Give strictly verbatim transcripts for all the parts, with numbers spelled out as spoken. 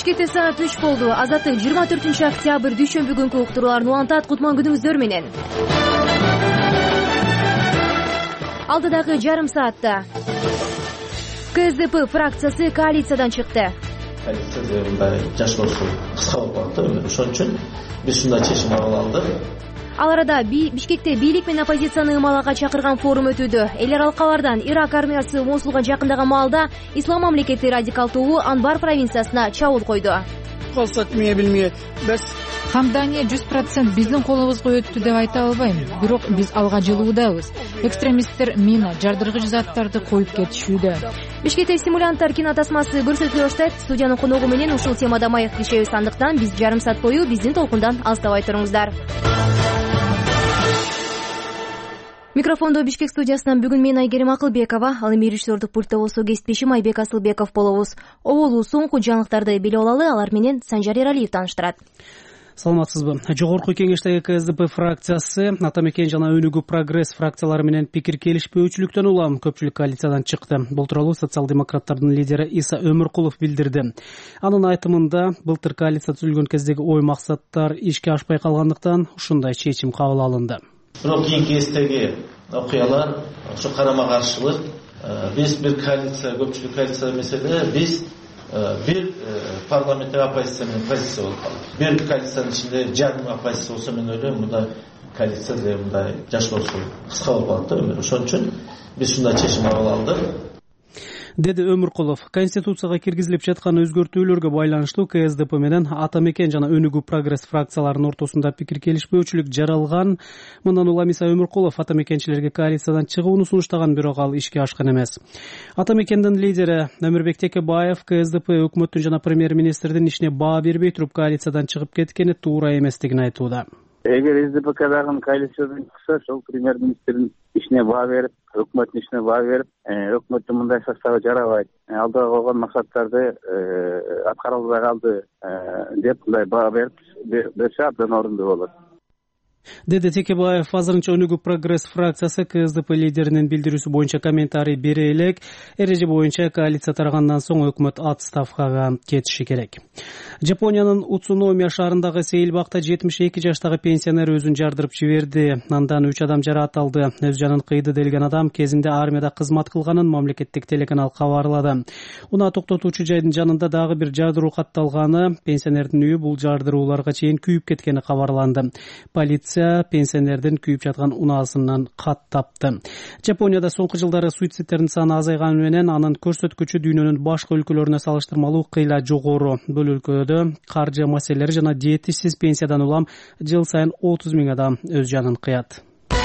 Бишкекте саат үч болду. Азаттык жыйырма төртүнчү октябрь дүйшөмбү күнкү уктурууларын улантат. Кутман күнүңүздөр менен. Алдыдагы жарым саатта КСДП фракциясы коалициядан чыкты. Коалицияда мындай жашоосу кыска болуп калды. Ошон үчүн биз ушундай чечим кабыл алдык. Ал арада Бишкекте бийлик менен оппозицияны ымалага чакырган форум өтүүдө. Эл аралык кабардан Ирак армиясы Мосулга жакындаган маалда Ислам мамлекети радикал тобу Анбар провинциясына чабуул койду. Калсак эмне билмей, биз Хамдания жүз процент биздин колубузга өттү деп айта албайм. Бирок биз алга жылуудабыз. Экстремисттер мина, жардыргыч заттарды коюп кетишүүдө. Бишкекте стимулянттар кинотасмасы көрсөтүлө баштайт. Студиянын коногу менен ушул темада маек кишебиз, андыктан биз жарым саат бою биздин толкундан алыстабай туруңуздар. Микрофондо Бишкек студиясынан бүгүн мен Айгерим Акылбекова, ал эми режиссердук пультта болсо кесиптешим Айбек Асылбеков болобуз. Оболу соңку жаңылыктарды билип алалы, алар менен Санжар Эралиев тааныштырат. Саламатсызбы. Жогорку кеңештеги КСДП фракциясы Атамекен жана Өнүгүү Прогресс фракциялары менен пикир келишпөөчүлүктөн улам көпчүлүк коалициядан чыкты. Бул тууралуу социал-демократтардын лидери Иса Өмүркулов билдирди. Анын айтымында былтыр коалиция түзүлгөн кездеги ой максаттар ишке ашпай калгандыктан ушундай чечим кабыл алынды. Бирок кийинки кездеги окуялар, ошо карама каршылык, биз бир коалиция, көпчүлүк коалиция эмес эле, биз бир парламенттик оппозиция менен позиция болуп калдык. Бир коалициянын ичинде жарым оппозиция болсо, мен ойлойм, мындай коалиция деле мындай жашоосу кыска болуп калат да. Ошон үчүн биз ушундай чечим кабыл алдык, деди Өмүркулов. Конституцияга киргизилип жаткан өзгөртүүлөргө байланыштуу КСДП менен Атамекен жана Өнүгүү Прогресс фракцияларынын ортосунда пикир келишпөөчүлүк жаралган. Мындан улам Иса Өмүркулов Атамекенчилерге коалициядан чыгууну сунуштаган, бирок ал ишке ашкан эмес. Атамекендин лидери Өмүрбек Текебаев КСДП өкмөттүн жана премьер-министрдин ишине баа бербей туруп коалициядан чыгып кеткени туура эместигин айтууда. Эгер СДПКдагы коалициядан чыкса, ошол премьер-министрдин ишине баа берип, өкмөттүн ишине баа берип, өкмөттүн мындай составы жарабайт, алдыга койгон максаттарды аткара албай калды деп мындай баа берип берсе абдан орунду болот, деди Текебаев. Азырынча Өнүгүү Прогресс фракциясы КСДП лидеринин билдирүүсү боюнча комментарий бере элек. Эреже боюнча коалиция тарагандан соң өкмөт отставкага кетиши керек. Жапониянын Уцуномия шаарындагы Сейилбакта жетимиш эки жаштагы пенсионер өзүн жардырып жиберди. Андан үч адам жаракат алды. Өз жанын кыйды делген адам кезинде армияда кызмат кылганын мамлекеттик телеканал кабарлады. Унаа токтотуучу жайдын жанында дагы бир жардыруу катталганы, пенсионердин үйү бул жардырууларга чейин күйүп кеткени кабарланды. Полиция пенсионердин күйүп жаткан унаасынан кат тапты. Жапонияда соңку жылдары суицидтердин саны азайганы менен анын көрсөткүчү дүйнөнүн башка өлкөлөрүнө салыштырмалуу кыйла жогору. Бул өлкөдө каржы маселелери жана жетишсиз пенсиядан улам жыл сайын отуз миң адам өз жанын кыят.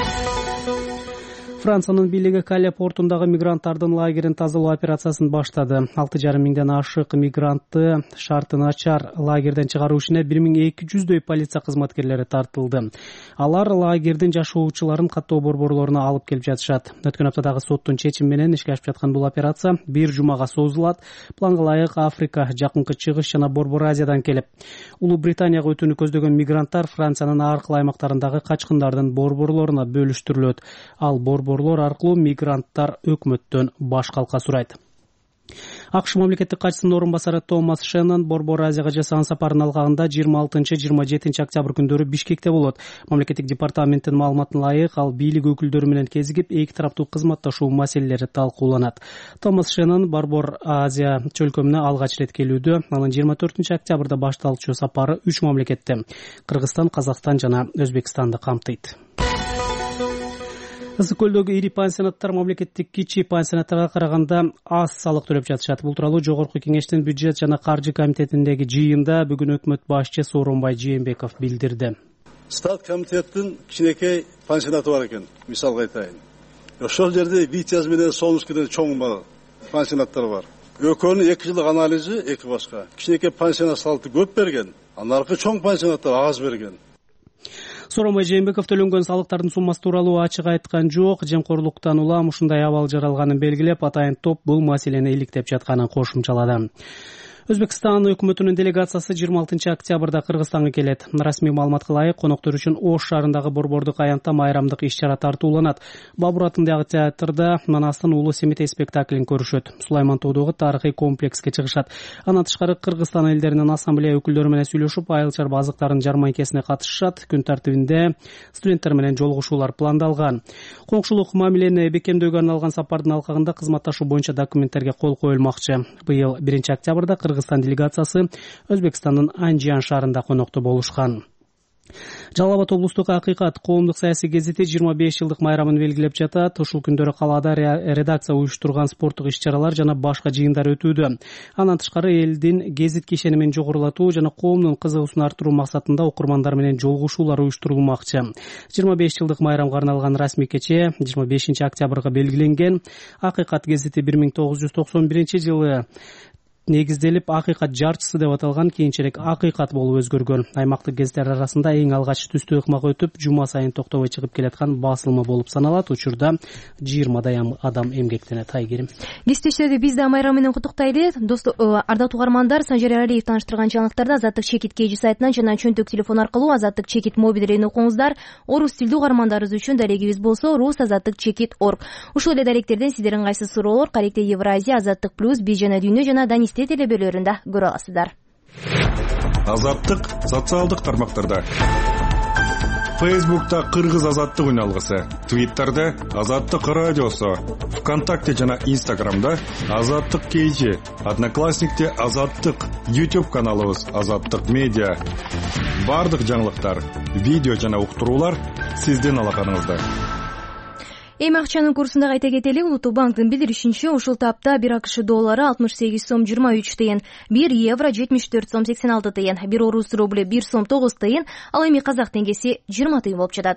Франциянын бийлиги Кале портундагы мигранттардын лагерин тазалоо операциясын баштады. алты жарым миңден ашык мигрантты шарты начар лагерден чыгаруу ишине бир миң эки жүздөй полиция кызматкерлери тартылды. Алар лагердин жашоочуларын каттоо борборлоруна алып келип жатышат. Өткөн аптадагы соттун чечими менен ишке ашып жаткан бул операция бир жумага созулат. Планга ылайык Африка, Жакынкы Чыгыш жана Борбор Азиядан келип, Улуу Британияга өтүүнү көздөгөн мигранттар Франциянын ар кыл аймактарындагы качкындардын борборлоруна бөлүштүрүлөт. Ал борбор Борлор аркылуу мигранттар өкмөттөн баш калка сурайт. АКШ мамлекеттик катчысынын орун басары Томас Шеннон Борбор Азияга жасаган сапарынын алгагында жыйырма алтынчы жыйырма жетинчи октябрь күндөрү Бишкекте болот. Мамлекеттик департаменттин маалыматына ылайык, ал бийлик өкүлдөрү менен кезигип, эки тараптуу кызматташуу маселелери талкууланат. Томас Шеннон Борбор Азия чөлкөмүнө алгач ирет келүүдө. Анын жыйырма төртүнчү октябрда башталчу сапары үч мамлекетте — Кыргызстан, Казакстан жана Өзбекстанды камтыйт. Ысык көлдөгү ири пансионаттар мамлекеттик кичи пансионаттарга караганда аз салык төлөп жатышат. Бул тууралуу Жогорку кеңештин бюджет жана каржы комитетиндеги жыйында бүгүн өкмөт башчысы Сооронбай Жээнбеков билдирди. Стат комитеттин кичинекей пансионаты бар экен, мисалга айтайын. Ошол жерде Витяз менен Солнышкиден чоң пансионаттар бар. Экөөнүн эки жылдык анализи эки башка. Кичинекей пансионат салты көп берген, анаркы чоң пансионаттар аз берген. Сооронбай Жээнбеков төлөнгөн салыктардын суммасы тууралуу ачык айткан жок. Жемкорлуктан улам ушундай абал жаралганын белгилеп, атайын топ бул маселени иликтеп жатканын кошумчалады. Өзбекстан өкмөтүнүн делегациясы жыйырма алтынчы октябрда Кыргызстанга келет. Расмий маалыматка ылайык, коноктор үчүн Ош шаарындагы Борбордук аянтта майрамдык иш-чара тартууланат. Бабур атындагы театрда Манастын Улуу Семетей спектаклин көрүшөт. Сулайман Тоодогу тарыхый комплекске чыгышат. Андан тышкары Кыргызстан элдеринин ассамблея өкүлдөрү менен сүйлөшүп, айыл-чар базыктардын жарманкесине катышышат. Күн тартибинде студенттер менен жолугушуулар пландалган. Коңшулук мамилени бекемдөөгө арналган сапардын алкагында кызматташуу боюнча документтерге кол коюлмакчы. Быйыл биринчи октябрда Кыргызстан делегациясы Өзбекстандын Анжиан шаарында конокто болушкан. Жалал Абад облустук Акыйкат коомдук саясий гезити жыйырма беш жылдык майрамын белгилеп жатат. Ушул күндөрү калаада редакция уюштурган спорттук иш-чаралар жана башка жыйындар өтүүдө. Андан тышкары элдин гезитке ишенимин жогорулатуу жана коомдун кызыгуусун арттыруу максатында окурмандар менен жолугушуулар уюштурулмакчы. жыйырма беш жылдык майрамга арналган расмий кече жыйырма бешинчи октябрга белгиленген. Акыйкат гезити бир миң тогуз жүз токсон биринчи жылы негизделип Акыйкат жарчысы деп аталган, кийинчерээк Акыйкат болуп өзгөргөн. Аймактык гезиттер арасында эң алгач түстүү ыкмак өтүп, жума сайын токтобой чыгып келаткан басылма болуп саналат. Учурда жыйырмадай адам эмгектенет. Айгерим. Кесиптештерди биз да майрам менен куттуктайлы. Ардактуу угармандар, Санжар Алиев тааныштырган жаңылыктарды Азаттык Чекит кей сайтынан жана чөнтөк телефон аркылуу Азаттык Чекит мобилдерин окуңуздар. Орус тилдүү угармандарыбыз үчүн дарегибиз болсо рус азаттык чекит точка орг. Ушул эле даректерден сиздердин кайсы суроолор, Каректе Евразия, Азаттык плюс, биз жана дүйнө жана Данис телебөлөрүндө көрө аласыздар. Азаттык социалдык тармактарда. Фейсбукта Кыргыз азаттык үналгысы, Твиттерде Азаттык радиосу, ВКонтакте жана Инстаграмда Азаттык кейжи, Одноклассникте Азаттык, YouTube каналыбыз Азаттык медиа. Бардык жаңылыктар, видео жана уктуруулар сиздин алаканыңызда. Эми акчанын курсунда айта кетели, Улуттук банктын билдиришинче, ушул тапта бир АКШ доллары алтымыш сегиз сом жыйырма үч тыйын, бир евро жетимиш төрт сом сексен алты тыйын, бир орус рубль бир сом тогуз тыйын, ал эми казак теңгеси жыйырма тыйын болуп жатат.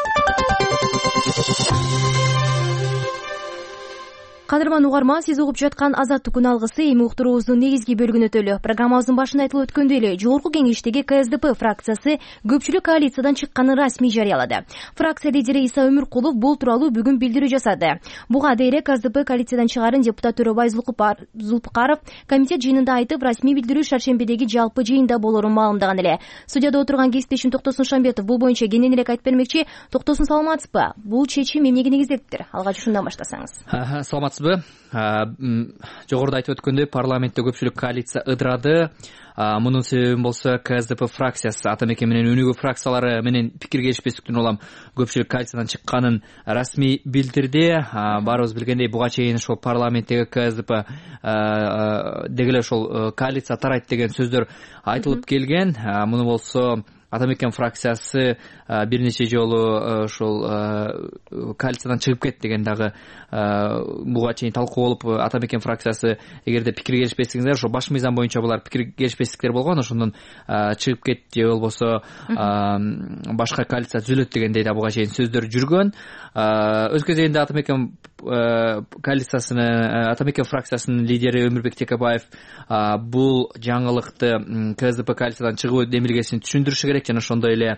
Кадырман угарман, сиз угуп жаткан Азаттык күн алгысы эми уктуруубуздун негизги бөлүгүнө өтөлү. Программабыздын башында айтылып өткөндөй эле, жогорку кеңештеги КСДП фракциясы көпчүлүк коалициядан чыкканын расмий жарыялады. Фракция лидери Иса Өмүркулов бул тууралуу бүгүн билдирүү жасады. Буга дейре КСДП коалициядан чыгарын депутат Төрөбай Зулпукаров комитет жыйынында айтып, расмий билдирүү шаршембидеги жалпы жыйында болорун маалымдаган эле. Судьяда отурган кесиптешим Токтосун Шамбетов бул боюнча кенен эле айтып бермекчи. Токтосун, саламатсызбы? Бул чечим эмнеге негизделиптир? Алгач ушундан баштасаңыз. Жогоруда айтып өткөндөй, парламентте көпчүлүк коалиция ыдырады. Мунун себеби болсо КСДП фракциясы, ата мекен менен өнүгүү фракциялары менен пикир келишпестиктин улам көпчүлүк коалициядан чыкканын расмий билдирди. Баарыбыз билгендей, буга чейин ошол парламенттеги КСДП дегеле ошол коалиция тарайт деген сөздөр айтылып келген. Муну болсо ата мекен фракциясы бир нече жолу ошол коалициядан чыгып кет деген дагы буга чейин талкуу болуп, ата мекен фракциясы эгерде пикир келишпестигиңер, ошо баш мыйзам боюнча булар пикир келишпестиктер болгон, ошондон чыгып кет же болбосо башка коалиция түзүлөт дегендей да буга чейин сөздөр жүргөн. Өз кезегинде ата мекен коалициясынын, ата мекен фракциясынын лидери Өмүрбек Текебаев бул жаңылыкты КСДП коалициядан чыгуу демилгесин түшүндүрүшү керек жана ошондой эле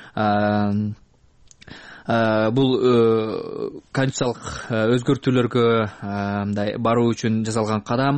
бул конституциялык өзгөртүүлөргө мындай баруу үчүн жасалган кадам,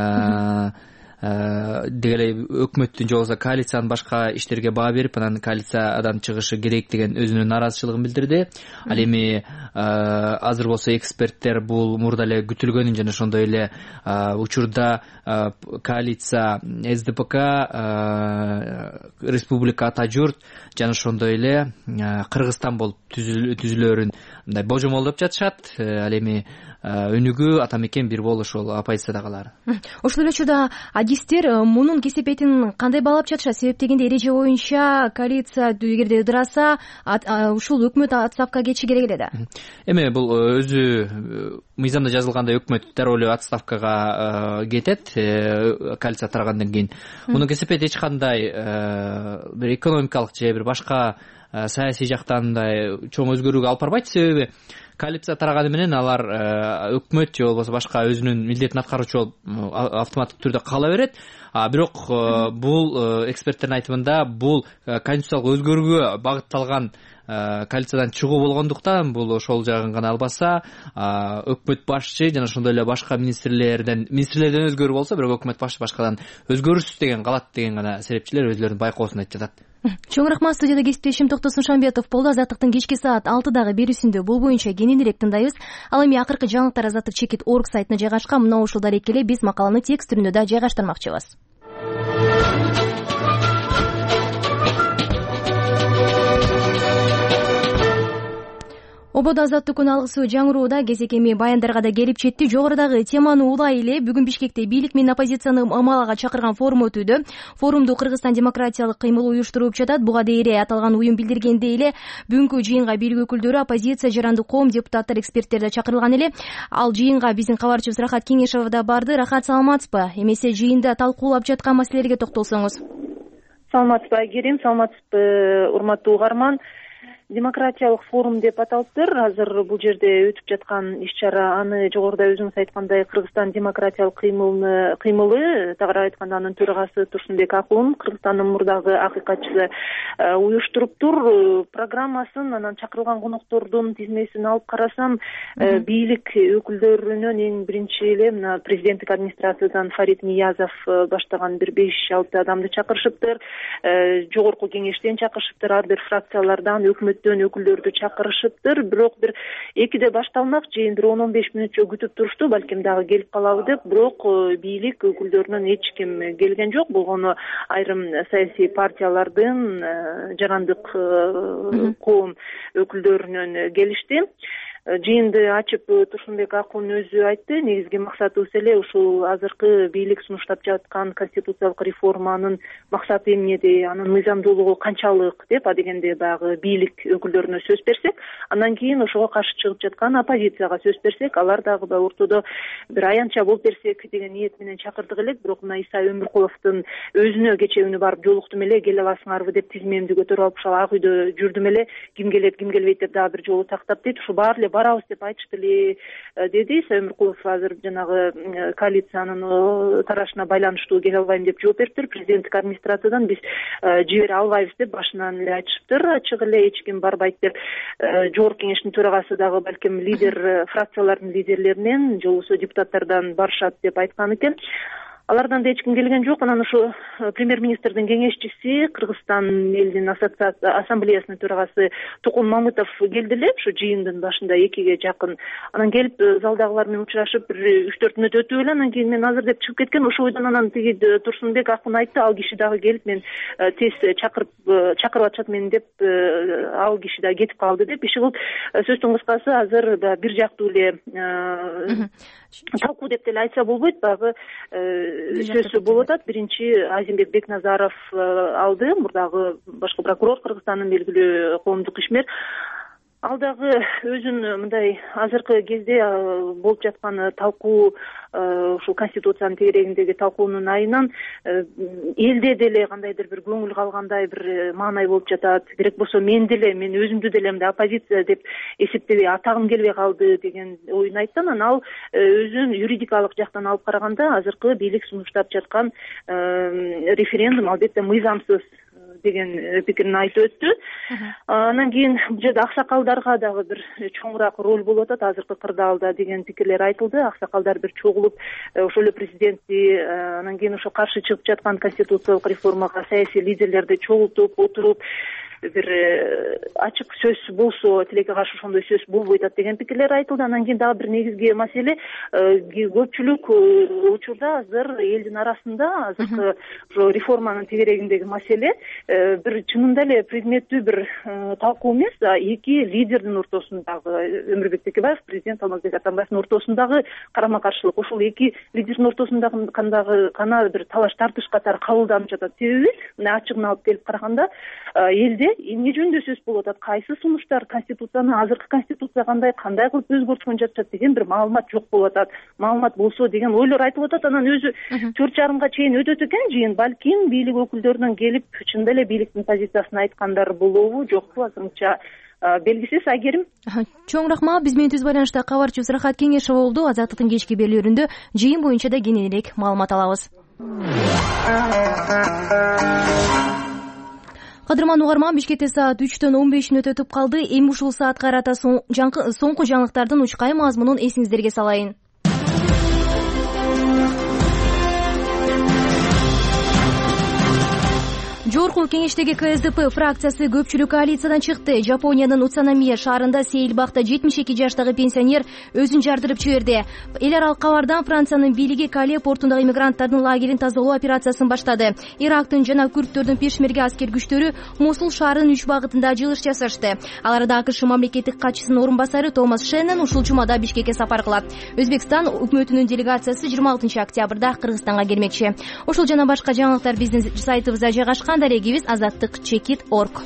дегеле өкмөттүн же болбосо коалициянын башка иштерге баа берип, анан коалициядан чыгышы керек деген өзүнүн нааразычылыгын билдирди. Ал эми азыр болсо эксперттер бул мурда эле күтүлгөнүн жана ошондой эле учурда коалиция СДПК, Республика Ата журт жана ошондой эле Кыргызстан болуп түзүлөрүн мындай божомолдоп жатышат. Ал эми өнүгүү, ата мекен бир болуш ошол оппозицияда калар. Ошол эле учурда адистер мунун кесепетин кандай баалап жатышат? Себеп дегенде эреже боюнча коалиция эгерде ыдыраса, ушул өкмөт отставкага кетиши керек эле да. Эми бул өзү мыйзамда жазылгандай өкмөт дароо эле отставкага кетет коалиция тарагандан кийин. Мунун кесепети эч кандай бир экономикалык же бир башка саясий жактан мындай чоң өзгөрүүгө алып барбайт. Себеби коалиция тараганы менен алар өкмөт же болбосо башка өзүнүн милдетин аткаруучу болуп автоматтык түрдө кала берет. Бирок бул эксперттердин айтымында бул конституциялык өзгөрүүгө багытталган коалициядан чыгуу болгондуктан бул ошол жагын гана албаса өкмөт башчы жана ошондой эле башка министрлерден министрлерден өзгөрүү болсо бирок өкмөт башчы башкадан өзгөрүш деген калат деген гана серепчилер өзүлөрүнүн байкоосун айтып жатат. Чоң рахмат. Студияда кесиптешим Токтосун Шамбетов болду. Азаттыктын кечки саат алтыдагы берүүсүндө бул боюнча кененирээк тындайбыз. Ал эми акыркы жаңылыктар азаттык чекит орг сайтына жайгашкан. Мына ушул дарек эле биз макаланы текст түрүндө да жайгаштырмакчыбыз. Ободо азаттык күн алгысы жаңырууда кезек эми баяндарга да келип жетти. Жогорудагы теманы улай эле бүгүн Бишкекте бийлик менен оппозицияны амалага чакырган форум өтүүдө. Форумду Кыргызстан демократиялык кыймыл уюштуруп жатат. Буга дейре аталган уюм билдиргендей эле бүгүнкү жыйынга бийлик өкүлдөрү, оппозиция, жарандык коом, депутаттар, эксперттер да чакырылган эле. Ал жыйынга биздин кабарчыбыз Рахат Кеңешова да барды. Рахат, саламатсызбы? Эмесе жыйында талкуулап жаткан маселелерге токтолсоңуз. Саламатсызбы, Айгерим, саламатсызбы, урматтуу угарман. Демократиялык форум деп аталыптыр. Азыр бул жерде өтүп жаткан иш-чара, аны жогоруда өзүңүз айткандай Кыргызстан демократиялык кыймылы кыймылы тагыраак айтканда анын төрагасы Турсунбек Акун, Кыргызстандын мурдагы акыйкатчысы уюштуруптур. Программасын, анан чакырылган коноктордун тизмесин алып карасам, бийлик өкүлдөрүнөн эң биринчи эле мына президенттик администрациядан Фарид Ниязов баштаган бир беш алты адамды чакырышыптыр. Жогорку кеңештен чакырышыптыр, ар бир фракциялардан, өкмөт өкүлдөрдү чакырышыптыр. Бирок бир экиде башталмак, жыйын бир он он беш мүнөтчө күтүп турушту, балким дагы келип калабы деп. Бирок бийлик өкүлдөрүнөн эч ким келген жок. Болгону айрым саясий партиялардын, жарандык коом өкүлдөрүнөн келишти. Жыйынды ачып Турсунбек Акун өзү айтты. Негизги максатыбыз эле ушул азыркы бийлик сунуштап жаткан конституциялык реформанын максаты эмнеде, анын мыйзамдуулугу канчалык деп, адегенде баягы бийлик өкүлдөрүнө сөз берсек, андан кийин ошого каршы чыгып жаткан оппозицияга сөз берсек, алар дагы баягы ортодо бир аянтча болуп берсек деген ниет менен чакырдык элек. Бирок мына Иса Өмүркуловдун өзүнө кечээ барып жолуктум эле, келе аласыңарбы деп тизмемди көтөрүп алып ошол ак үйдө жүрдүм эле. Ким келет, ким келбейт деп дагы бир жолу тактап дейт. Ушу баары эле барабыз деп айтышты эле, деди. Иса Өмүркулов азыр жанагы коалициянын тарашына байланыштуу келе албайм деп жооп бериптир. Президенттик администрациядан биз жибере албайбыз деп башынан эле айтышыптыр. Ачык эле эч ким барбайт деп. Жогорку кеңештин төрагасы дагы балким лидер, фракциялардын лидерлеринен, же болбосо депутаттардан барышат деп айткан экен. Алардан да эч ким келген жок. Анан ушу премьер-министрдин кеңешчиси, Кыргызстан элдин ассамблеясынын төрагасы Тукун Мамытов келди эле, ушу жыйындын башында экиге жакын. Анан келип залдагылар менен учурашып бир үч төрт мүнөт өтүп эле, анан кийин мен азыр деп чыгып кеткен. Ошол бойдон анан тиги Турсунбек Акун айтты, ал киши дагы келип, мен тез чакырып чакырып атышат мени деп, ал киши дагы кетип калды деп. Иши кылып, сөздүн кыскасы азыр бир жактуу эле талкуу деп деле айтса болбойт. Баягы сөзсү болуп атат. Биринчи Азимбек Бекназаров алды, мурдагы башкы прокурор, Кыргызстандын белгилүү коомдук ишмер. Ал дагы өзүн мындай азыркы кезде болуп жаткан талкуу, ушул конституциянын тегерегиндеги талкуунун айынан элде деле кандайдыр бир көңүл калгандай бир маанай болуп жатат. Керек болсо мен деле, мен өзүмдү деле мындай оппозиция деп эсептебей атагым келбей калды деген оюн айтты. Анан ал өзүн юридикалык жактан алып караганда азыркы бийлик сунуштап жаткан референдум албетте мыйзамсыз деген пикирин айтып өттү. Анан кийин бул жерде аксакалдарга дагы бир чоңураак роль болуп атат азыркы кырдаалда деген пикирлер айтылды. Аксакалдар бир чогулуп, ошол эле президентти, анан кийин ошо каршы чыгып жаткан конституциялык реформага саясий лидерлерди чогултуп отуруп бир ачык сөз болсо, тилекке каршы ошондой сөз болбой атат деген пикирлер айтылды. Анан кийин дагы бир негизги маселе, көпчүлүк учурда азыр элдин арасында азыркы ошо реформанын тегерегиндеги маселе бир чынында эле предметтүү бир талкуу эмес, эки лидердин ортосундагы, Өмүрбек Текебаев, президент Алмазбек Атамбаевдин ортосундагы карама-каршылык. Ошол эки лидердин ортосундагы кандагы кана бир талаш тартыш катары кабылданып жатат. Себеби мына ачыгын алып келип караганда элде эмне жөнүндө сөз болуп атат, кайсы сунуштар конституцияны, азыркы конституция кандай, кандай кылып өзгөрткөн жатышат деген бир маалымат жок болуп атат. Маалымат болсо деген ойлор айтылып атат. Анан өзү төрт жарымга чейин өтөт экен жыйын. Балким бийлик өкүлдөрүнөн келип чында эле бийликтин позициясын айткандар болобу, жокпу, азырынча белгисиз. Айгерим, чоң рахмат. Биз менен түз байланышта кабарчыбыз Рахат Кеңешова болду. Азаттыктын кечки берүүлөрүндө жыйын боюнча да кененирээк маалымат алабыз. Кадырман угарман, Бишкекте саат үчтөн он беш мүнөт өтүп калды. Эми ушул саатка карата соңку жаңылыктардын учкай мазмунун эсиңиздерге салайын. Жогорку кеңештеги ка эс дэ пэ фракциясы көпчүлүк коалициядан чыкты. Жапониянын Утсуномия шаарында Сейилбакта жетимиш эки жаштагы пенсионер өзүн жардырып жиберди. Эл аралык кабардан Франциянын бийлиги Кале портундагы иммигранттардын лагерин тазалоо операциясын баштады. Ирактын жана күрдтөрдүн пешмерге аскер күчтөрү Мосул шаарынын үч багытында жылыш жасашты. Аларда АКШ мамлекеттик катчысынын орун басары Томас Шеннон ушул жумада Бишкекке сапар кылат. Өзбекстан өкмөтүнүн делегациясы жыйырма алтынчы октябрда Кыргызстанга келмекчи. Ушул жана башка жаңылыктар биздин сайтыбызда жайгашкан. Дарегибиз азаттык чекит точка орг.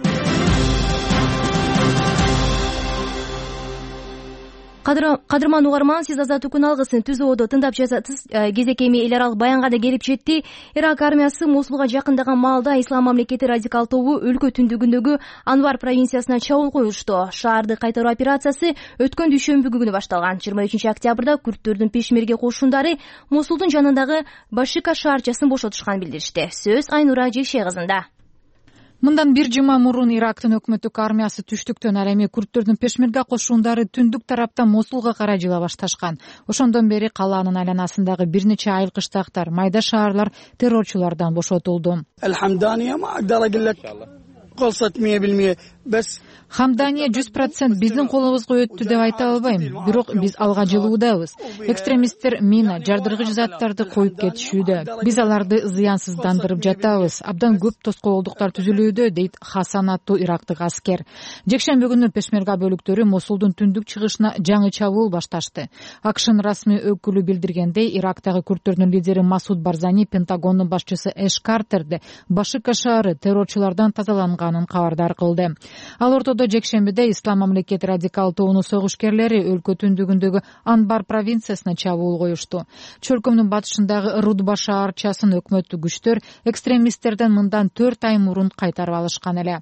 Кадырман угарман, сиз Азаттык күн алгысын түзөөдө тыңдап жатасыз. Кезекеми эл аралык баянга да келип жетти. Ирак армиясы Мосулга жакындаган маалда Ислам мамлекети радикал тобу өлкө түндүгүндөгү Анвар провинциясына чабуул коюшту. Шаарды кайтаруу операциясы өткөн дүйшөмбү күнү башталган. жыйырма үчүнчү октябрда күрдтөрдүн пешмерге кошундары Мосулдун жанындагы Башика шаарчасын бошотушканын билдиришти. Сөз Айнура Жекше кызында. Мындан бир жума мурун Ирактын өкмөттүк армиясы түштүктөн, ал эми күрдтөрдүн пешмерге кошундары түндүк тараптан Мосулга карай жыла башташкан. Ошондон бери калаанын айланасындагы бир нече айыл кыштактар, майда шаарлар террорчулардан бошотулду. Хамдания жүз процент биздин колубузга өттү деп айта албайм, бирок биз алга жылуудабыз. Экстремисттер мина, жардыргыч заттарды коюп кетишүүдө. Биз аларды зыянсыздандырып жатабыз. Абдан көп тоскоолдуктар түзүлүүдө, дейт Хасан аттуу ирактык аскер. Жекшемби күнү пешмерга бөлүктөрү Мосулдун түндүк чыгышына жаңы чабуул башташты. АКШнын расмий өкүлү билдиргендей, Ирактагы күрдтөрдүн лидери Масуд Барзани Пентагондун башчысы Эш Картерди Башика шаары террорчулардан тазаланганын кабардар кылды. Ал ортодо жекшембиде Ислам мамлекети радикал тобунун согушкерлери өлкө түндүгүндөгү Анбар провинциясына чабуул коюшту. Чөлкөмдүн батышындагы Рудба шаарчасын өкмөттүк күчтөр экстремисттерден мындан төрт ай мурун кайтарып алышкан эле.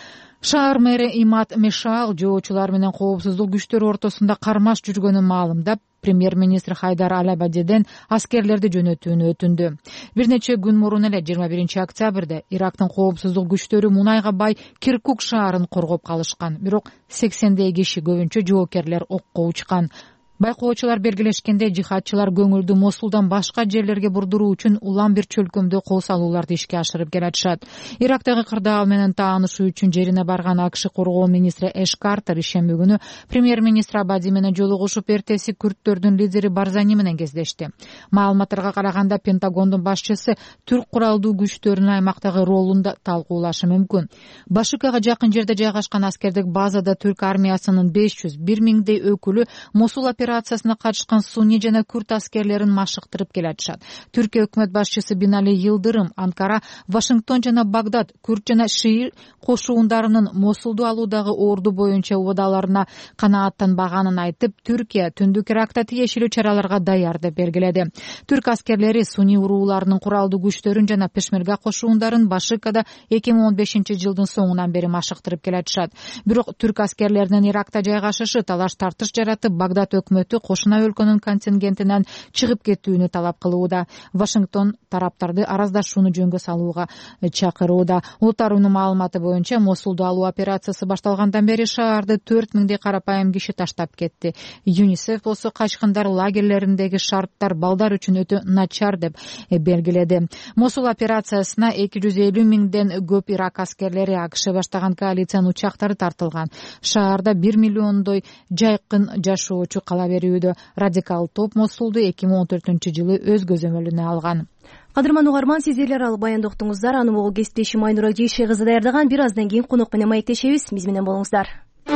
Шаар мэри Имад Мешал жоочулар менен коопсуздук күчтөрү ортосунда кармаш жүргөнүн маалымдап, премьер-министр Хайдар Аль-Абадиден аскерлерди жөнөтүүнү өтүндү. Бир нече күн мурун эле жыйырма биринчи октябрда Ирактын коопсуздук күчтөрү мунайга бай Киркук шаарын коргоп калышкан, бирок сексендей киши, көбүнчө жоокерлер, окко учкан. Байкоочулар белгилешкендей, жихадчылар көңүлдү Мосулдан башка жерлерге бурдуруу үчүн улам бир чөлкөмдө кол салууларды ишке ашырып келатышат. Ирактагы кырдаал менен таанышуу үчүн жерине барган АКШ коргоо министри Эш Картер ишемби күнү премьер-министр Абади менен жолугушуп, эртеси күрдтөрдүн лидери Барзани менен кездешти. Маалыматтарга караганда, Пентагондун башчысы түрк куралдуу күчтөрүнүн аймактагы ролун да талкуулашы мүмкүн. Башикага жакын жерде жайгашкан аскердик базада түрк армиясынын беш жүз бир миңдей өкүлү Мосул операциясына катышкан сунни жана күрд аскерлерин машыктырып келатышат. Түркия өкмөт башчысы Бинали Йылдырым Анкара, Вашингтон жана Багдад күрд жана шиир кошуундарынын Мосулду алуудагы орду боюнча убадаларына канааттанбаганын айтып, Түркия түндүк Иракта тиешелүү чараларга даяр деп белгиледи. Түрк аскерлери сунни урууларынын куралдуу күчтөрүн жана пешмерга кошуундарын Башикада эки миң он бешинчи жылдын соңунан бери машыктырып келатышат. Бирок түрк аскерлеринин Иракта жайгашышы талаш тартыш жаратып, Багдад өкмөтү кошуна өлкөнүн контингентинен чыгып кетүүнү талап кылууда. Вашингтон тараптарды араздашууну жөнгө салууга чакырууда. Улуттар уюмунун маалыматы боюнча, Мосулду алуу операциясы башталгандан бери шаарды төрт миңдей карапайым киши таштап кетти. ЮНИСЕФ болсо качкындар лагерлериндеги шарттар балдар үчүн өтө начар деп белгиледи. Мосул операциясына эки жүз элүү миңден көп Ирак аскерлери, АКШ баштаган коалициянын учактары тартылган. Шаарда бир миллиондой жайкын жашоочу кала берүүдө. Радикал топ Мосулду эки миң он төртүнчү жылы өз көзөмөлүнө алган. Кадырман угарман, сиздер алып баянды уктуңуздар. Аны могу кесиптешим Айнура Жейше кызы даярдаган. Бир аздан кийин конок менен маектешебиз. Биз менен болуңуздар.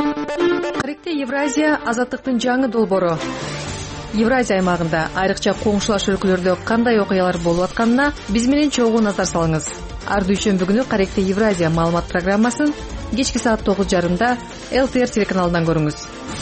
Каректе Евразия азаттыктын жаңы долбоору. Евразия аймагында айрыкча коңшулаш өлкөлөрдө кандай окуялар болуп атканына биз менен чогуу назар салыңыз. Ар дүйшөмбү күнү Каректе Евразия маалымат программасын кечки саат тогуз жарымда эл тэ эр телеканалынан көрүңүз.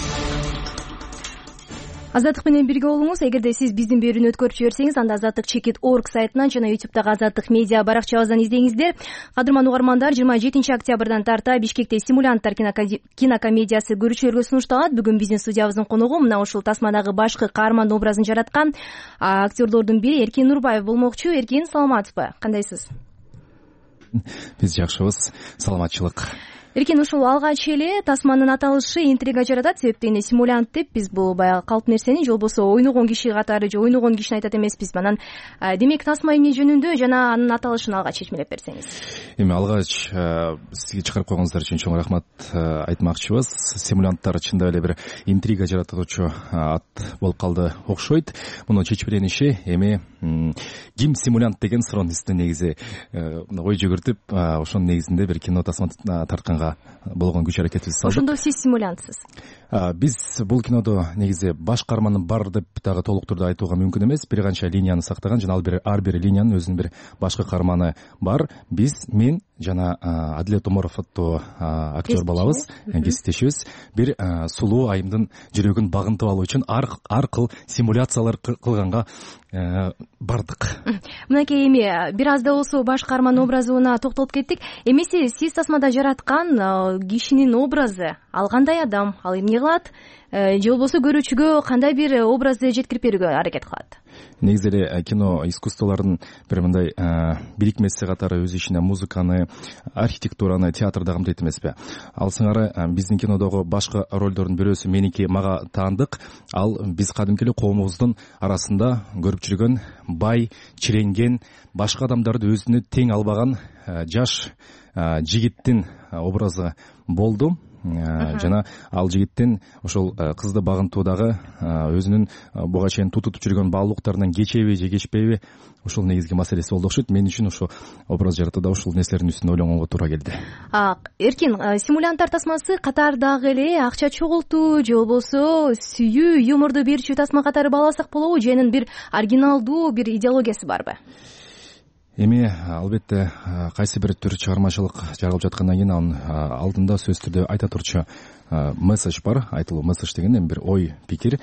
Азаттык менен бирге болуңуз. Эгерде сиз биздин берүүнү өткөрүп жиберсеңиз, анда азаттык чекит точка орг сайтынан жана ютубтагы Азаттык медиа баракчабыздан издеңиздер. Кадырман угармандар, жыйырма жетинчи октябрдан тарта Бишкекте Симулянттар кинокомедиясы көрүүчүлөргө сунушталат. Бүгүн биздин студиябыздын коногу мына ушул тасмадагы башкы каарман образын жараткан актерлордун бири Эркин Нурбаев болмокчу. Эркин, саламатсызбы? Кандайсыз? биз жакшыбыз, саламатчылык. Эркин, ушул алгач эле тасманын аталышы интрига жаратат, себептен эне симулянт деп биз бул баягы калп нерсени же болбосо ойногон киши катары же ойногон кишини айтат эмеспиз. Анан демек тасма эмне жөнүндө жана анын аталышын алгач чечмелеп берсеңиз. Эми алгач сизге чыгарып койгоңуздар үчүн чоң рахмат айтмакчыбыз. Симулянттар чындап эле бир интрига жаратуучу ат болуп калды окшойт. Муну чечмелениши эми ким симулянт деген суроонун үстүнө негизи ой жүгүртүп, ошонун негизинде бир кино тасма тартканга болгон күч аракетибизди салдык. Ошондо сиз симулянтсыз. Биз бул кинодо негизи баш каарманы бар деп дагы толук түрдө айтууга мүмкүн эмес. Бир канча линияны сактаган жана ар бир линиянын өзүнүн бир башкы каарманы бар. Биз, мен жана Адилет Оморов аттуу актер балабыз, кесиптешибиз, бир сулуу айымдын жүрөгүн багынтып алуу үчүн ар кыл симуляциялар кылганга бардык. Мынакей, эми бир аз да болсо баш каарман образына токтолуп кеттик. Эмесе сиз тасмада жараткан кишинин образы, ал кандай адам, ал эмне кылат, же болбосо көрүүчүгө кандай бир образды жеткирип берүүгө аракет кылат? Негизи эле кино искусстволордун бир мындай бирикмеси катары өз ичине музыканы, архитектураны, театрды камтыйт эмеспи? Ал сыңары биздин кинодогу башкы ролдордун бирөөсү меники, мага таандык. Ал биз кадимки эле коомубуздун арасында көрүп жүргөн бай, чиренген, башка адамдарды өзүнө тең албаган жаш жигиттин образы болду. Жана ал жигиттин ошол кызды багынтуудагы өзүнүн буга чейин тутуп жүргөн баалуулуктарынан кечеби же кечпейби, ошол негизги маселеси болду окшойт. Мен үчүн ошо образ жаратууда ушул нерселердин үстүндө ойлонгонго туура келди. Эркин, симулянттар тасмасы катардагы эле акча чогултуу же болбосо сүйүү, юморду берчү тасма катары бааласак болобу, же анын бир оригиналдуу бир идеологиясы барбы? Эми албетте кайсы бир түр чыгармачылык жаралып жаткандан кийин анын алдында сөзсүз түрдө айта турчу месседж бар. Айтылуу месседж деген эми бир ой, пикир.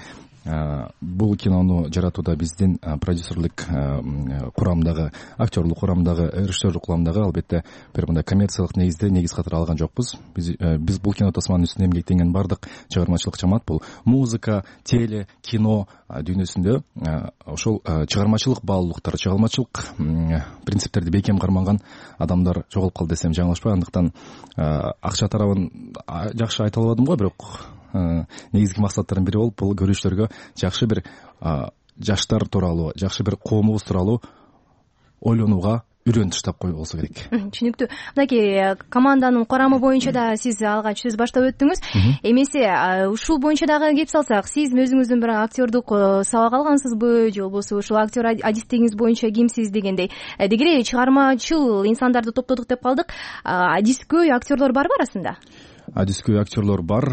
Бул кинону жаратууда биздин продюсерлик курамдагы, актерлук курамдагы, режиссерлук курамдагы албетте бир мындай коммерциялык негизде негиз катары алган жокпуз. Биз биз бул кино тасманын үстүнө эмгектенген бардык чыгармачылык жамаат бул музыка, теле, кино дүйнөсүндө ошол чыгармачылык баалуулуктар, чыгармачылык принциптерди бекем карманган адамдар жоголуп калды десем жаңылышпайм. Андыктан акча тарабын жакшы айта албадым го, бирок негизги максаттардын бири болуп бул көрүүчүлөргө жакшы бир жаштар тууралуу, жакшы бир коомубуз тууралуу ойлонууга үрөн таштап коюу болсо керек. Түшүнүктүү. Мынакей команданын курамы боюнча да сиз алгач сөз баштап өттүңүз. Эмесе ушул боюнча дагы кеп салсак, сиз өзүңүздүн бир актердук сабак алгансызбы, же болбосо ушул актер адистигиңиз боюнча кимсиз дегендей. Деги эле чыгармачыл инсандарды топтодук деп калдык. Адискөй актерлор барбы арасында? Адискөй актерлор бар.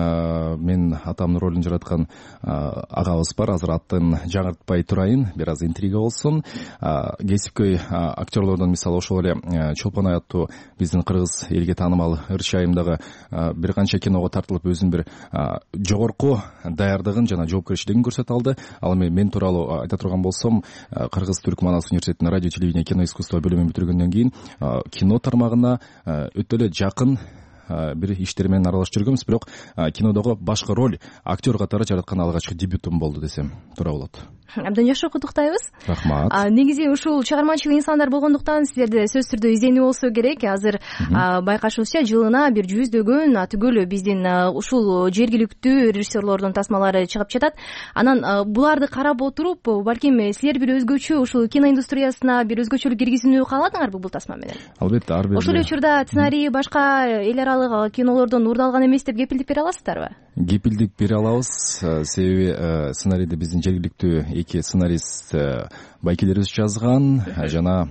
Мен атамдын ролун жараткан агабыз бар. Азыр атын жаңыртпай турайын, бир аз интрига болсун. Кесипкөй актерлордон мисалы ошол эле Чолпонай аттуу биздин кыргыз элге таанымал ырчы айымдагы бир канча киного тартылып өзүнүн бир жогорку даярдыгын жана жоопкерчилигин көрсөтө алды. Ал эми мен тууралуу айта турган болсом, Кыргыз Түрк Манас университетинин радио телевидение кино искусство бөлүмүн бүтүргөндөн кийин кино тармагына өтө эле жакын бир иштер менен аралашып жүргөнбүз, бирок кинодогу башкы роль актер катары жараткан алгачкы дебютум болду десем туура болот. Абдан жакшы куттуктайбыз. Рахмат. Негизи ушул чыгармачыл инсандар болгондуктан силерде сөзсүз түрдө изденүү болсо керек. Азыр байкашыбызча жылына бир жүздөгөн түгөл биздин ушул жергиликтүү режиссерлордун тасмалары чыгып жатат. Анан буларды карап отуруп, балким силер бир өзгөчө ушул киноиндустриясына бир өзгөчөлүк киргизүүнү кааладыңарбы бул тасма менен? Албетте, ар бир. Ошол эле учурда сценарий башка эл аралык кинолордон уурдалган эмес деп кепилдик бере аласыздарбы? Кепилдик бере алабыз, себеби сценарийди биздин жергиликтүү эки сценарист байкелерибиз жазган, жана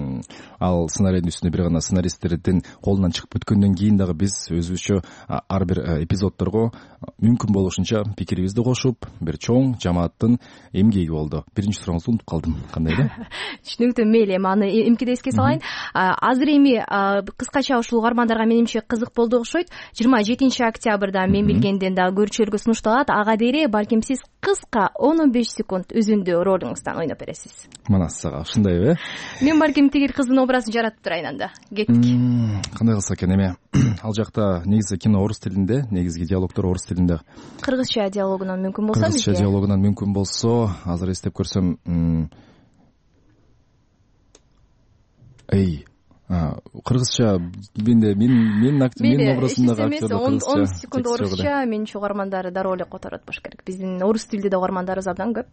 ал сценарийдин үстүндө бир гана сценаристтердин колунан чыгып өткөндөн кийин дагы биз өзүбүзчө ар бир эпизоддорго мүмкүн болушунча пикирибизди кошуп, бир чоң жамааттын эмгеги болду. Биринчи сурооңузду унутуп калдым. Кандай эле? Түшүнүктүү, мейли, эми аны эмкиде эске салайын. Азыр эми кыскача ушул угармандарга менимче кызык болду окшойт. жыйырма жетинчи октябрда мен билгенден дагы көрүүчүлөргө сунушталат. Ага дейре балким сиз кыска он он беш секунд өзүндө ролуңуздан ойноп бересиз. Мына сага ушундайбы? Мен балким тигил кыздын образын жаратып турайын анда. Кеттик. Кандай кылсак экен эми? Ал жакта негизи кино орус тилинде, негизги диалогдор орус тилинде. Кыргызча диалогунан мүмкүн болсо, Кыргызча диалогунан мүмкүн болсо, азыр эстеп көрсөм, эй, кыргызча менде менин менин образымдагы актерлор кыргызча он секунд орусча менимче угармандары дароо эле которот болуш керек. Биздин орус тилдүү угармандарыбыз абдан көп.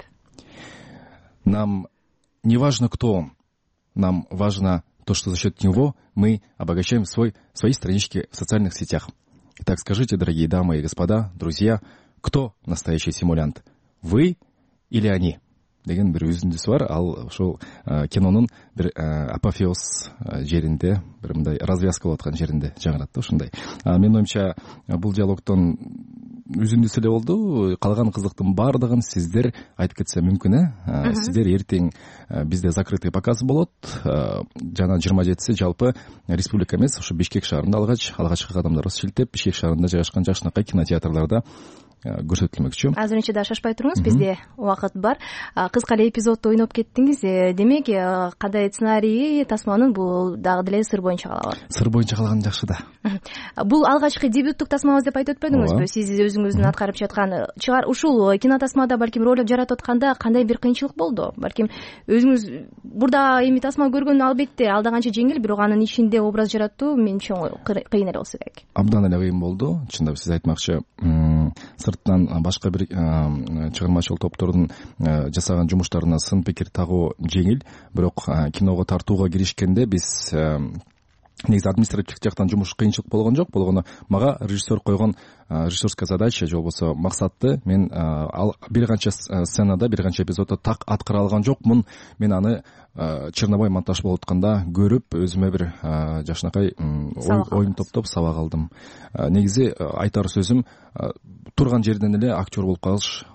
Нам не важно, кто он. Нам важно то, что за счет него мы обогащаем свой, свои странички в социальных сетях. Итак, скажите, дорогие дамы и господа, друзья, кто настоящий симулянт? Вы или они? Деген бир үзүндүсү бар. Ал ошол кинонун бир апофеоз жеринде, бир мындай развязка болуп аткан жеринде жаңырат да ушундай. Менин оюмча бул диалогдон үзүндүсү эле болду. Калган кызыктын баардыгын сиздер айтып кетсе мүмкүн, э? Сиздер эртең бизде закрытый показ болот. Жана жыйырма жетиси жалпы республика эмес, ушу Бишкек шаарында алгач, алгачкы кадамдарыбыз шилтеп, Бишкек шаарында жайгашкан Жакшынакай кинотеатрларда көрсөтүлмөкчү. Азыр да шашпай туруңуз, бизде убакыт бар. Кыска эле эпизодду ойноп кеттиңиз. Демек, кандай сценарий, тасманын бул дагы деле сыр боюнча калабы? Сыр боюнча калган жакшы да. Бул алгачкы дебюттук тасмабыз деп айтып өтпөдүңүзбү? Сиз өзүңүздүн аткарып жаткан чыгар ушул кинотасмада балким роль жаратып атканда кандай бир кыйынчылык болду? Балким өзүңүз бурда эми тасма көргөн албетте алда канча жеңил, бирок анын ичинде образ жаратуу менимче кыйын эле болсо керек. Абдан эле кыйын болду. Чындап сиз айтмакчы, сырттан башка бир чыгармачылык топтордун жасаган жумуштарына сын пикир тагуу жеңил, бирок киного тартууга киришкенде биз негизи административдик жактан жумуш кыйынчылык болгон жок. Болгону мага режиссер койгон режиссерская задача же болбосо максатты мен бир канча сценада, бир канча эпизоддо так аткара алган жокмун. Мен аны Чернобой монтаж болуп атканда көрүп, өзүмө бир Жакшынакай оюн топтоп сабак алдым. Негизи айтар сөзүм, турган жерден эле актер болуп калыш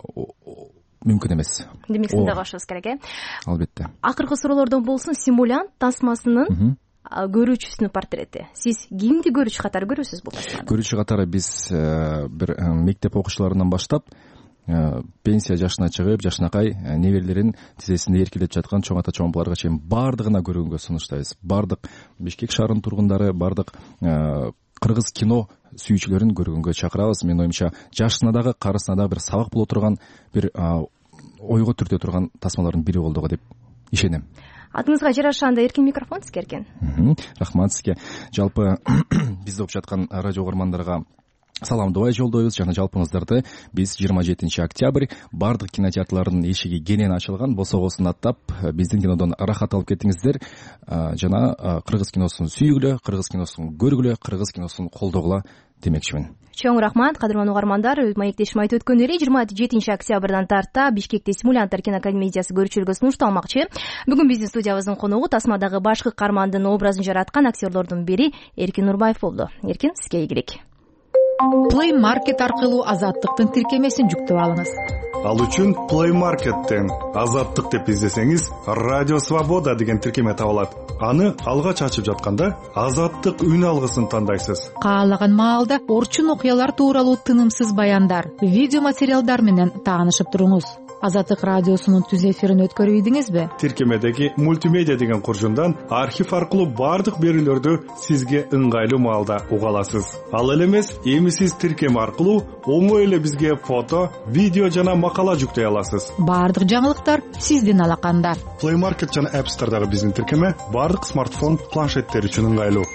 мүмкүн эмес. Демек сында башыбыз керек, э? Албетте. Акыркы суроолордон болсун, симулянт тасмасынын көрүүчүсүнүн портрети. Сиз кимди көрүүчү катары көрөсүз бул тасмада? Көрүүчү катары биз бир мектеп окуучуларынан баштап пенсия жашына чыгып, Жакшынакай неберелерин тизесинде эркелеп жаткан чоң ата чоңпуларга чейин бардыгына көргөнгө сунуштайбыз. Бардык Бишкек шаарынын тургундары, бардык кыргыз кино сүйүүчүлөрүн көргөнгө чакырабыз. Менин оюмча жашына карысына дагы бир сабак боло турган, бир ойго түртө турган тасмалардын бири болду деп ишенем. Атыңызга жараша анда эркин микрофон сизге эркин. Рахмат сизге. Жалпы бизде окуп жаткан радио угармандарга саламдуу жолдойбуз. Жана жалпыңыздарды биз жыйырма жетинчи октябрь бардык кинотеатрлардын эшиги кенен ачылган, босогосун аттап, биздин кинодон ырахат алып кетиңиздер. Жана кыргыз киносун сүйгүлө, кыргыз киносун көргүлө, кыргыз киносун колдогула демекчимин. Чоң рахмат, кадырман угармандар. Маектешим айтып өткөндөй эле жыйырма жетинчи октябрдан тарта Бишкекте симулянттар кинокомедиясы көрүүчүлөргө сунушталмакчы. Бүгүн биздин студиябыздын коногу тасмадагы башкы каармандын образын жараткан актерлордун бири Эркин Нурбаев болду. Эркин, сизге ийгилик. Play Market аркылуу Азаттыктын тиркемесин жүктөп алыңыз. Ал үчүн Play Market'тен Азаттык деп издесеңиз, Радио Свобода деген тиркеме табылат. Аны алгач ачып жатканда Азаттык үн алгысын тандайсыз. Каалаган маалда орчун окуялар тууралуу тынымсыз баяндар, видео материалдар менен таанышып туруңуз. Азаттык радиосунун түз эфирин өткөрүп ийдиңизби? Тиркемедеги мультимедиа деген куржундан архив аркылуу бардык берүүлөрдү сизге ыңгайлуу маалда уга аласыз. Ал эле эмес, эми сиз тиркеме аркылуу оңой эле бизге фото, видео жана макала жүктөй аласыз. Бардык жаңылыктар сиздин алаканда. Play Market жана App Store'дагы биздин тиркеме бардык смартфон, планшеттер үчүн ыңгайлуу.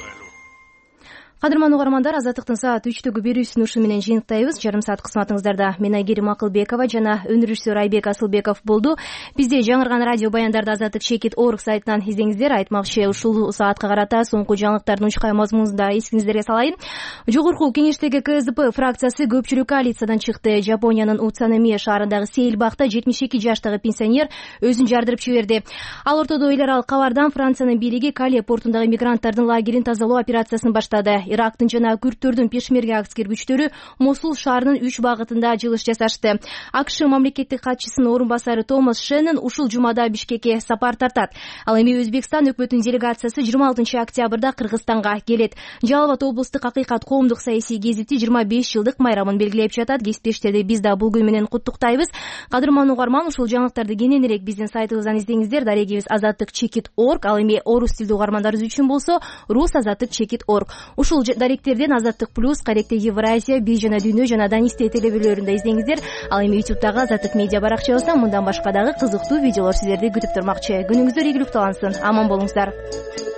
Кадырман угармандар, Азаттыктын саат үчтөгү берүүсүн ушу менен жыйынтайбыз. Жарым саат кызматыңыздарда мен Айгерим Акылбекова жана өнөр режиссер Айбек Асылбеков болду. Бизде жаңырган радио баяндарды Азаттык чекит орг сайтынан издеңиздер. Айтмакчы, ушул саатка карата соңку жаңылыктардын учкай мазмунунда эсиңиздерге салайын. Жогорку кеңештеги К С Д П фракциясы көпчүлүк коалициядан чыкты. Жапониянын Утсанеми шаарындагы Сейилбакта жетимиш эки жаштагы пенсионер өзүн жардырып жиберди. Ал ортодо эл аралык кабардан Франциянын бийлиги Кале портундагы мигранттардын лагерин тазалоо операциясын баштады. Ирактын жана Күрттөрдүн пешмерге аскер күчтөрү Мосул шаарынын үч багытында жылыш жасашты. АКШ мамлекеттик катчысынын орун басары Томас Шеннон ушул жумада Бишкекке сапар тартат. Ал эми Өзбекстан өкмөтүнүн делегациясы жыйырма алтынчы октябрда Кыргызстанга келет. Жалал Абад облустук Акыйкат коомдук саясий гезити жыйырма беш жылдык майрамын белгилеп жатат. Кесиптештерди биз да бул күн менен куттуктайбыз. Кадырман угарман, ушул жаңылыктарды кененирээк биздин сайтыбыздан издеңиздер. Дарегибиз азаттык чекит орг. Ал эми орус тилдүү угармандарыбыз үчүн болсо рус азаттык чекит орг. Ушул даректерден Азаттык плюс, Каректе Евразия, Биз жана Дүйнө жана Данисте телебөрлөрүндө издеңиздер. Ал эми ютубтагы Азаттык медиа баракчабызда мындан башка дагы кызыктуу видеолор сиздерди күтүп турмакчы. Күнүңүздөр ийгиликтүү алынсын. Аман болуңуздар.